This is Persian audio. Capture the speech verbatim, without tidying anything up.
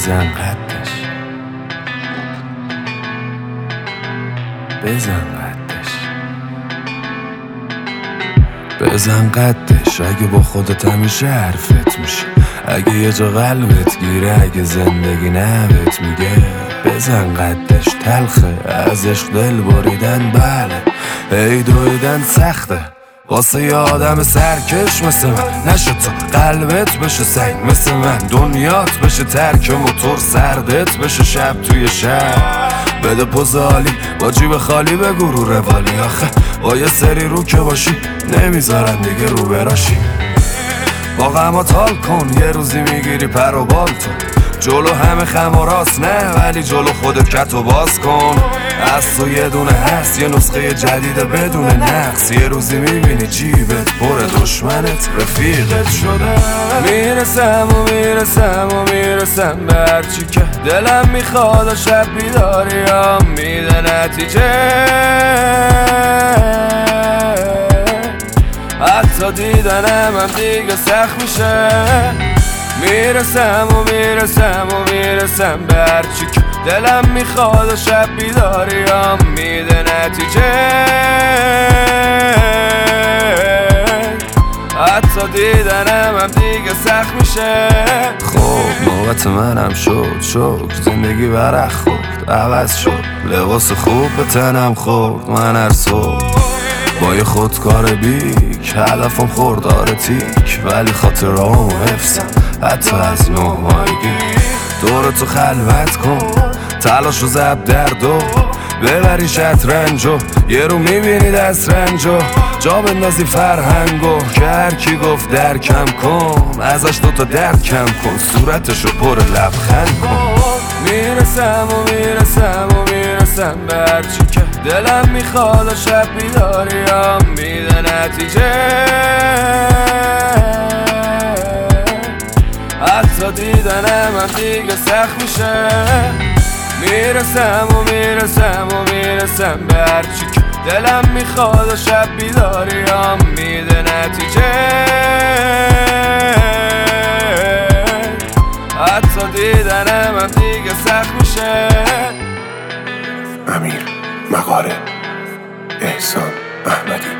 بزن قدش، بزن قدش، بزن قدش. اگه با خودت همیشه حرفت میشه، اگه یه جا قلبت گیره، اگه زندگی نبت میگه بزن قدش. تلخه از عشق دل بریدن، بله ای دویدن سخته واسه یه آدم سرکش مثل من. نشد تو قلبت بشه سنگ مثل من، دنیات بشه ترک موتور، سردت بشه شب توی شب. بده پوز عالی با جیب خالی بگو رو روالی، آخه با یه سری رو که باشی نمیذارن دیگه رو براشی. با غمات حال کن، یه روزی میگیری پر و بال تو. جلو همه خم و راست نه، ولی جلو خودت کتو باز کن. از تو یه دونه هست، یه نسخه جدیده بدون نقص. یه روزی میبینی جیبت پر دشمنت رفیقت شده. میرسم و میرسم و میرسم به هرچی که دلم میخواد و شب بیداریم میده نتیجه. حتی دیدنم هم دیگه سخت میشه. میرسم و میرسم و میرسم به هرچی که دلم میخواد و شب بیداریم میده نتیجه. حتی دیدنم هم دیگه سخت میشه. خب نوبت منم شد، شد زندگی برق خورد، عوض شد لباس خوب به تنم خورد. من هر صبح با یه خودکار بیک، هدفم خوردار تیک، ولی خاطرامو حفظم حتی از نه ماهگی. دور تو خلوت کن، تلاش و زب دردو ببری شطرنجو. یه رو میبینی دست رنجو، جا بندازی فرهنگو. که هرکی گفت درکم کن، ازش دوتا درد کم کن، صورتشو پر لبخند کن. میرسم و میرسم و میرسم به هرچی که دلم میخواد و شب بیداریم میده نتیجه. حتی دیدنم هم دیگه سخت میشه. میرسم و میرسم و میرسم به هرچی که دلم میخواد و شب بیداریم میده نتیجه. حتی دیدنم هم دیگه سخت میشه. امیر مقاله، احسان احمدی.